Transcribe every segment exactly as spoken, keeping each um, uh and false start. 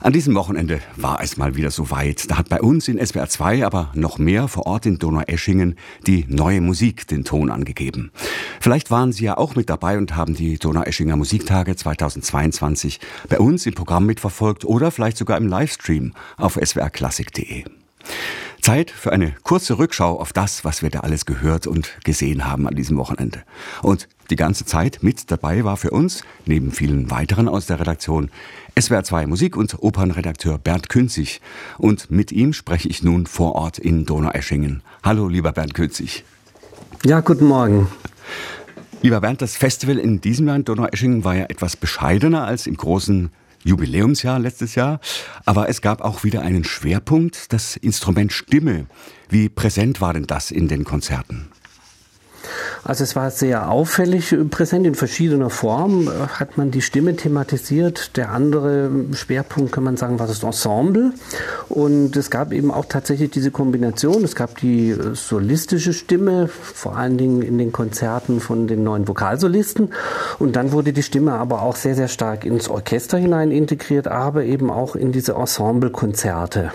An diesem Wochenende war es mal wieder soweit. Da hat bei uns in S W R zwei, aber noch mehr vor Ort in Donaueschingen, die neue Musik den Ton angegeben. Vielleicht waren Sie ja auch mit dabei und haben die Donaueschinger Musiktage zweitausendzweiundzwanzig bei uns im Programm mitverfolgt oder vielleicht sogar im Livestream auf s w r klassik punkt d e. Zeit für eine kurze Rückschau auf das, was wir da alles gehört und gesehen haben an diesem Wochenende. Und die ganze Zeit mit dabei war für uns, neben vielen weiteren aus der Redaktion, S W R zwei Musik- und Opernredakteur Bernd Künzig. Und mit ihm spreche ich nun vor Ort in Donaueschingen. Hallo, lieber Bernd Künzig. Ja, guten Morgen. Lieber Bernd, das Festival in diesem Jahr in Donaueschingen war ja etwas bescheidener als im großen Jubiläumsjahr letztes Jahr. Aber es gab auch wieder einen Schwerpunkt, das Instrument Stimme. Wie präsent war denn das in den Konzerten? Also es war sehr auffällig präsent, in verschiedener Form hat man die Stimme thematisiert. Der andere Schwerpunkt, kann man sagen, war das Ensemble. Und es gab eben auch tatsächlich diese Kombination. Es gab die solistische Stimme, vor allen Dingen in den Konzerten von den neuen Vokalsolisten. Und dann wurde die Stimme aber auch sehr, sehr stark ins Orchester hinein integriert, aber eben auch in diese Ensemble-Konzerte.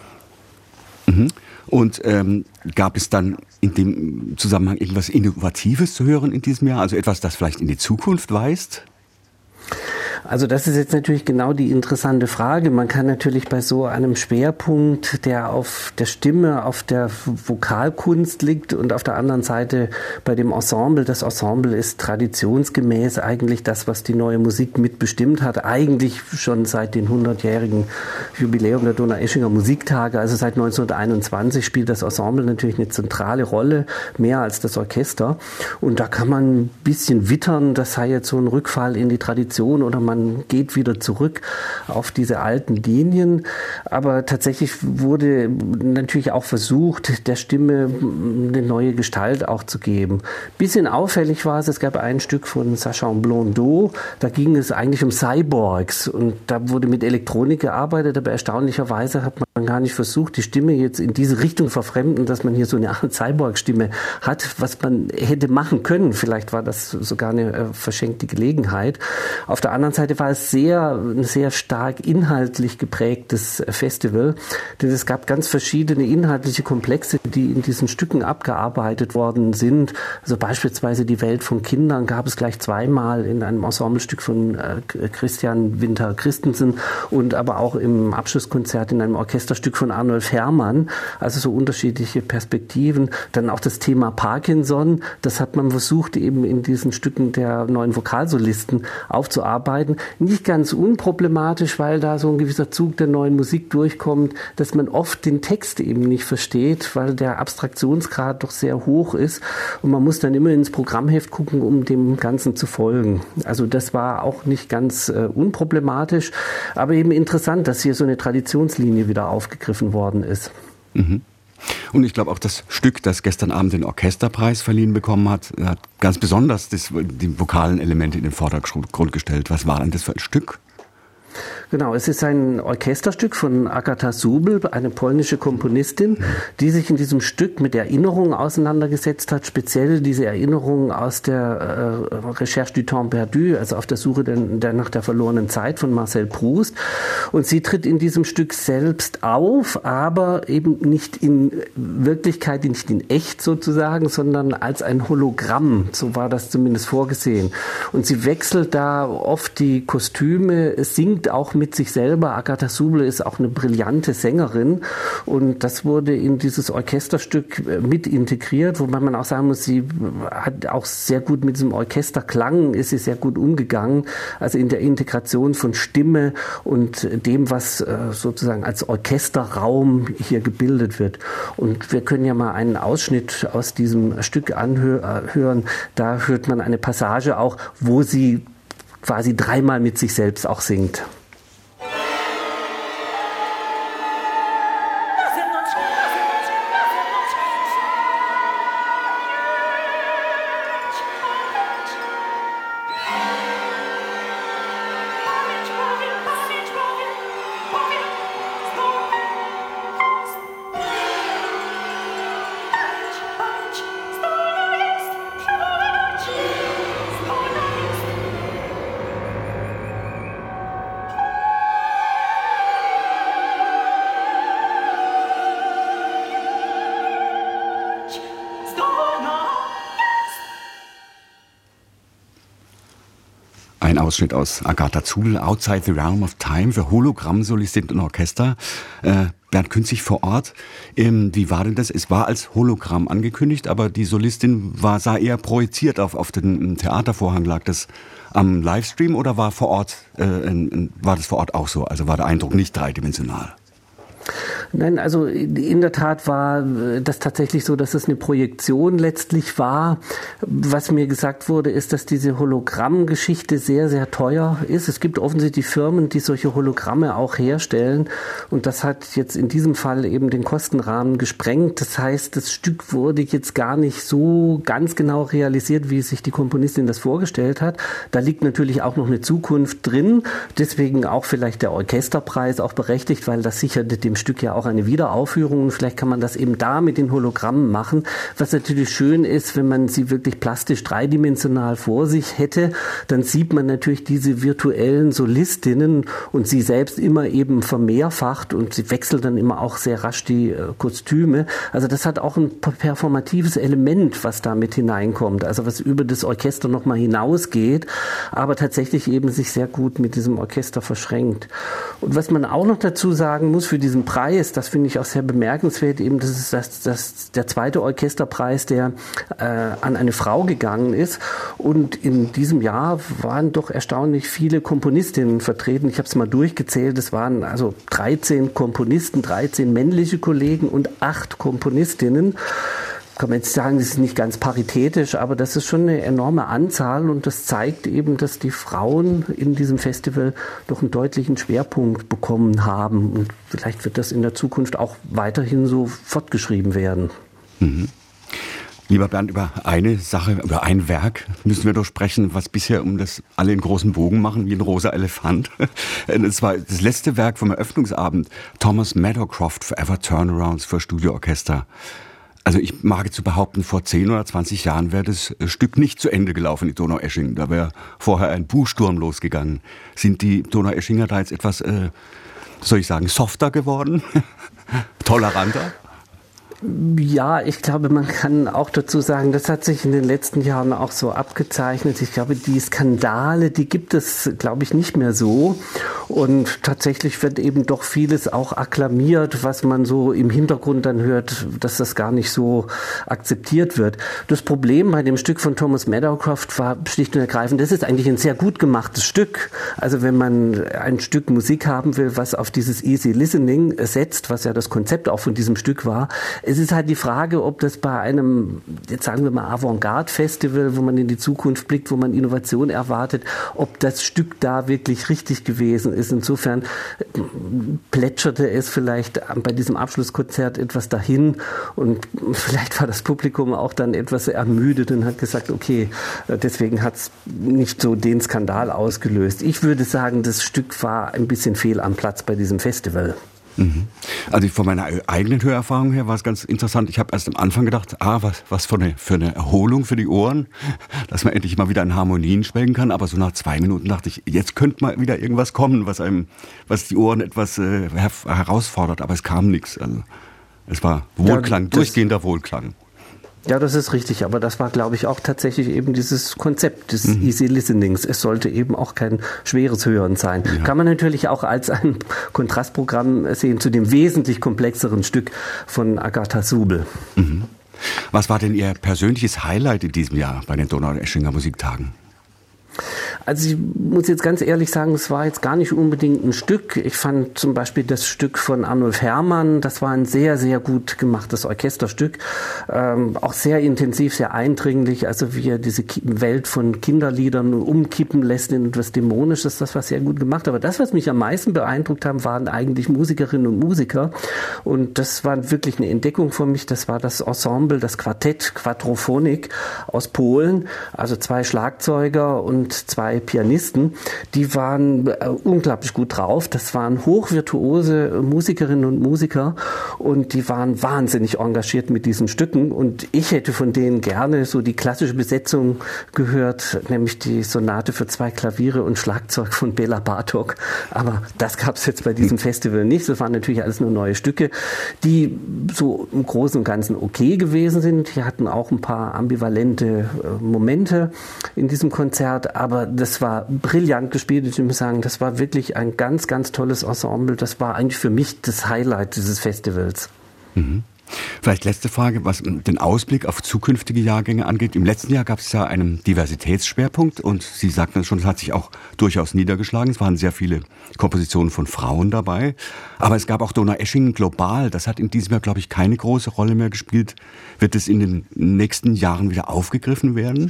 Mhm. Und ähm, gab es dann in dem Zusammenhang irgendwas Innovatives zu hören in diesem Jahr? Also etwas, das vielleicht in die Zukunft weist? Also das ist jetzt natürlich genau die interessante Frage. Man kann natürlich bei so einem Schwerpunkt, der auf der Stimme, auf der Vokalkunst liegt und auf der anderen Seite bei dem Ensemble, das Ensemble ist traditionsgemäß eigentlich das, was die neue Musik mitbestimmt hat. Eigentlich schon seit den hundertjährigen Jubiläum der Donaueschinger Musiktage, also seit neunzehnhunderteinundzwanzig spielt das Ensemble natürlich eine zentrale Rolle, mehr als das Orchester. Und da kann man ein bisschen wittern, das sei jetzt so ein Rückfall in die Tradition oder man geht wieder zurück auf diese alten Linien. Aber tatsächlich wurde natürlich auch versucht, der Stimme eine neue Gestalt auch zu geben. Bisschen auffällig war es, es gab ein Stück von Sacha Blondeau, da ging es eigentlich um Cyborgs und da wurde mit Elektronik gearbeitet, aber erstaunlicherweise hat man gar nicht versucht, die Stimme jetzt in diese Richtung verfremden, dass man hier so eine Art Cyborg-Stimme hat, was man hätte machen können. Vielleicht war das sogar eine äh, verschenkte Gelegenheit. Auf der anderen Seite war es sehr, ein sehr stark inhaltlich geprägtes Festival, denn es gab ganz verschiedene inhaltliche Komplexe, die in diesen Stücken abgearbeitet worden sind. Also beispielsweise die Welt von Kindern gab es gleich zweimal in einem Ensemblestück von äh, Christian Winter Christensen und aber auch im Abschlusskonzert in einem Orchesterstück von Arnulf Herrmann. Also so unterschiedliche Perspektiven. Dann auch das Thema Parkinson, das hat man versucht eben in diesen Stücken der neuen Vokalsolisten aufzuarbeiten. Nicht ganz unproblematisch, weil da so ein gewisser Zug der neuen Musik durchkommt, dass man oft den Text eben nicht versteht, weil der Abstraktionsgrad doch sehr hoch ist und man muss dann immer ins Programmheft gucken, um dem Ganzen zu folgen. Also das war auch nicht ganz äh, unproblematisch, aber eben interessant, dass hier so eine Traditionslinie wieder aufgegriffen worden ist. Mhm. Und ich glaube auch das Stück, das gestern Abend den Orchesterpreis verliehen bekommen hat, hat ganz besonders das, die vokalen Elemente in den Vordergrund gestellt. Was war denn das für ein Stück? Genau, es ist ein Orchesterstück von Agata Subel, eine polnische Komponistin, die sich in diesem Stück mit Erinnerungen auseinandergesetzt hat, speziell diese Erinnerungen aus der äh, Recherche du Temps perdu, also auf der Suche der, der nach der verlorenen Zeit von Marcel Proust. Und sie tritt in diesem Stück selbst auf, aber eben nicht in Wirklichkeit, nicht in echt sozusagen, sondern als ein Hologramm. So war das zumindest vorgesehen. Und sie wechselt da oft die Kostüme, singt auch mit sich selber. Agata Subel ist auch eine brillante Sängerin und das wurde in dieses Orchesterstück mit integriert, wobei man auch sagen muss, sie hat auch sehr gut mit diesem Orchesterklang, ist sie sehr gut umgegangen, also in der Integration von Stimme und dem, was sozusagen als Orchesterraum hier gebildet wird. Und wir können ja mal einen Ausschnitt aus diesem Stück anhören. Da hört man eine Passage auch, wo sie quasi dreimal mit sich selbst auch singt. Ein Ausschnitt aus Agatha Zubel, Outside the Realm of Time, für Hologramm, Solistin und Orchester. Äh, Bernd Künzig vor Ort. Ähm, wie war denn das? Es war als Hologramm angekündigt, aber die Solistin war, sah eher projiziert auf, auf den Theatervorhang. Lag das am Livestream oder war vor Ort, äh, in, war das vor Ort auch so? Also war der Eindruck nicht dreidimensional? Nein, also in der Tat war das tatsächlich so, dass es eine Projektion letztlich war. Was mir gesagt wurde, ist, dass diese Hologrammgeschichte sehr, sehr teuer ist. Es gibt offensichtlich Firmen, die solche Hologramme auch herstellen. Und das hat jetzt in diesem Fall eben den Kostenrahmen gesprengt. Das heißt, das Stück wurde jetzt gar nicht so ganz genau realisiert, wie sich die Komponistin das vorgestellt hat. Da liegt natürlich auch noch eine Zukunft drin. Deswegen auch vielleicht der Orchesterpreis auch berechtigt, weil das sichert dem Stück ja auch eine Wiederaufführung und vielleicht kann man das eben da mit den Hologrammen machen, was natürlich schön ist, wenn man sie wirklich plastisch dreidimensional vor sich hätte, dann sieht man natürlich diese virtuellen Solistinnen und sie selbst immer eben vermehrfacht und sie wechselt dann immer auch sehr rasch die äh, Kostüme. Also das hat auch ein performatives Element, was da mit hineinkommt, also was über das Orchester nochmal hinausgeht, aber tatsächlich eben sich sehr gut mit diesem Orchester verschränkt. Und was man auch noch dazu sagen muss für diesen Preis, das finde ich auch sehr bemerkenswert, eben das ist das, das, der zweite Orchesterpreis, der äh, an eine Frau gegangen ist. Und in diesem Jahr waren doch erstaunlich viele Komponistinnen vertreten. Ich habe es mal durchgezählt, es waren also dreizehn Komponisten, dreizehn männliche Kollegen und acht Komponistinnen. Kann man jetzt sagen, das ist nicht ganz paritätisch, aber das ist schon eine enorme Anzahl und das zeigt eben, dass die Frauen in diesem Festival doch einen deutlichen Schwerpunkt bekommen haben. Und vielleicht wird das in der Zukunft auch weiterhin so fortgeschrieben werden. Mhm. Lieber Bernd, über eine Sache, über ein Werk müssen wir doch sprechen, was bisher um das alle in großen Bogen machen, wie ein rosa Elefant. Das war das letzte Werk vom Eröffnungsabend, Thomas Meadowcroft, Forever Turnarounds für Studioorchester. Also ich mag zu behaupten, vor zehn oder zwanzig Jahren wäre das Stück nicht zu Ende gelaufen in Donaueschingen. Da wäre vorher ein Buchsturm losgegangen. Sind die Donaueschinger da jetzt etwas, äh, soll ich sagen, softer geworden? Toleranter? Ja, ich glaube, man kann auch dazu sagen, das hat sich in den letzten Jahren auch so abgezeichnet. Ich glaube, die Skandale, die gibt es, glaube ich, nicht mehr so. Und tatsächlich wird eben doch vieles auch akklamiert, was man so im Hintergrund dann hört, dass das gar nicht so akzeptiert wird. Das Problem bei dem Stück von Thomas Meadowcroft war schlicht und ergreifend, das ist eigentlich ein sehr gut gemachtes Stück. Also wenn man ein Stück Musik haben will, was auf dieses Easy Listening setzt, was ja das Konzept auch von diesem Stück war, es ist halt die Frage, ob das bei einem, jetzt sagen wir mal Avantgarde-Festival, wo man in die Zukunft blickt, wo man Innovation erwartet, ob das Stück da wirklich richtig gewesen ist. Insofern plätscherte es vielleicht bei diesem Abschlusskonzert etwas dahin und vielleicht war das Publikum auch dann etwas ermüdet und hat gesagt, okay, deswegen hat es nicht so den Skandal ausgelöst. Ich würde sagen, das Stück war ein bisschen fehl am Platz bei diesem Festival. Also von meiner eigenen Hörerfahrung her war es ganz interessant. Ich habe erst am Anfang gedacht, ah, was, was für, eine, für eine Erholung für die Ohren, dass man endlich mal wieder in Harmonien schwelgen kann. Aber so nach zwei Minuten dachte ich, jetzt könnte mal wieder irgendwas kommen, was einem, was die Ohren etwas äh, her- herausfordert. Aber es kam nichts. Also es war Wohlklang, ja, durchgehender Wohlklang. Ja, das ist richtig, aber das war, glaube ich, auch tatsächlich eben dieses Konzept des mhm. Easy Listenings. Es sollte eben auch kein schweres Hören sein. Ja. Kann man natürlich auch als ein Kontrastprogramm sehen zu dem wesentlich komplexeren Stück von Agatha Zubel. Mhm. Was war denn Ihr persönliches Highlight in diesem Jahr bei den Donaueschinger Musiktagen? Also ich muss jetzt ganz ehrlich sagen, es war jetzt gar nicht unbedingt ein Stück. Ich fand zum Beispiel das Stück von Arnulf Herrmann, das war ein sehr, sehr gut gemachtes Orchesterstück. Ähm, auch sehr intensiv, sehr eindringlich, also wie er diese Welt von Kinderliedern umkippen lässt in etwas Dämonisches, das war sehr gut gemacht. Aber das, was mich am meisten beeindruckt haben, waren eigentlich Musikerinnen und Musiker. Und das war wirklich eine Entdeckung für mich. Das war das Ensemble, das Quartett Quadrophonik aus Polen, also zwei Schlagzeuger und zwei Pianisten, die waren äh, unglaublich gut drauf. Das waren hochvirtuose Musikerinnen und Musiker und die waren wahnsinnig engagiert mit diesen Stücken und ich hätte von denen gerne so die klassische Besetzung gehört, nämlich die Sonate für zwei Klaviere und Schlagzeug von Bela Bartok. Aber das gab es jetzt bei diesem Festival nicht. Das waren natürlich alles nur neue Stücke, die so im Großen und Ganzen okay gewesen sind. Die hatten auch ein paar ambivalente äh, Momente in diesem Konzert, aber das das war brillant gespielt. Ich muss sagen, das war wirklich ein ganz, ganz tolles Ensemble. Das war eigentlich für mich das Highlight dieses Festivals. Mhm. Vielleicht letzte Frage, was den Ausblick auf zukünftige Jahrgänge angeht. Im letzten Jahr gab es ja einen Diversitätsschwerpunkt und Sie sagten es schon, das hat sich auch durchaus niedergeschlagen. Es waren sehr viele Kompositionen von Frauen dabei. Aber es gab auch Donaueschingen global. Das hat in diesem Jahr, glaube ich, keine große Rolle mehr gespielt. Wird es in den nächsten Jahren wieder aufgegriffen werden?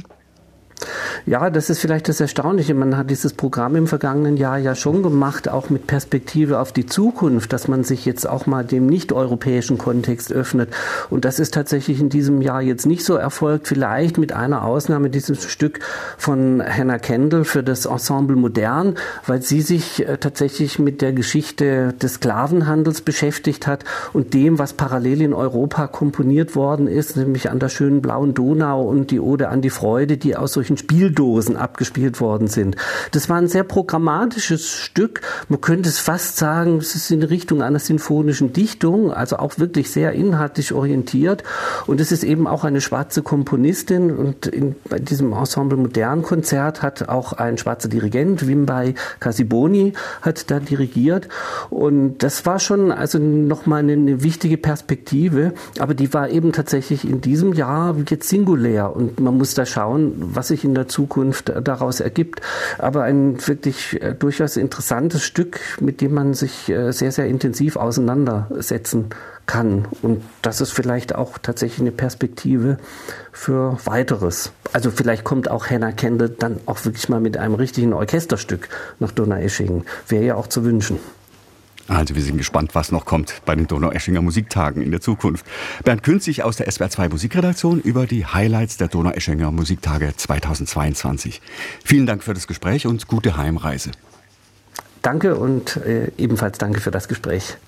Ja, das ist vielleicht das Erstaunliche. Man hat dieses Programm im vergangenen Jahr ja schon gemacht, auch mit Perspektive auf die Zukunft, dass man sich jetzt auch mal dem nicht-europäischen Kontext öffnet. Und das ist tatsächlich in diesem Jahr jetzt nicht so erfolgt. Vielleicht mit einer Ausnahme dieses Stück von Hannah Kendall für das Ensemble Modern, weil sie sich äh, tatsächlich mit der Geschichte des Sklavenhandels beschäftigt hat und dem, was parallel in Europa komponiert worden ist, nämlich an der schönen blauen Donau und die Ode an die Freude, die aus solchen Spieldosen abgespielt worden sind. Das war ein sehr programmatisches Stück. Man könnte es fast sagen, es ist in Richtung einer sinfonischen Dichtung, also auch wirklich sehr inhaltlich orientiert. Und es ist eben auch eine schwarze Komponistin. Und in, bei diesem Ensemble Modern Konzert hat auch ein schwarzer Dirigent, Wimbai Kasiboni, hat da dirigiert. Und das war schon also nochmal eine, eine wichtige Perspektive. Aber die war eben tatsächlich in diesem Jahr jetzt singulär. Und man muss da schauen, was sich in der Zukunft daraus ergibt. Aber ein wirklich äh, durchaus interessantes Stück, mit dem man sich äh, sehr, sehr intensiv auseinandersetzen kann. Und das ist vielleicht auch tatsächlich eine Perspektive für Weiteres. Also vielleicht kommt auch Hannah Kendall dann auch wirklich mal mit einem richtigen Orchesterstück nach Donaueschingen. Wäre ja auch zu wünschen. Also wir sind gespannt, was noch kommt bei den Donaueschinger Musiktagen in der Zukunft. Bernd Künzig aus der S W R zwei Musikredaktion über die Highlights der Donaueschinger Musiktage zweitausendzweiundzwanzig. Vielen Dank für das Gespräch und gute Heimreise. Danke und äh, ebenfalls danke für das Gespräch.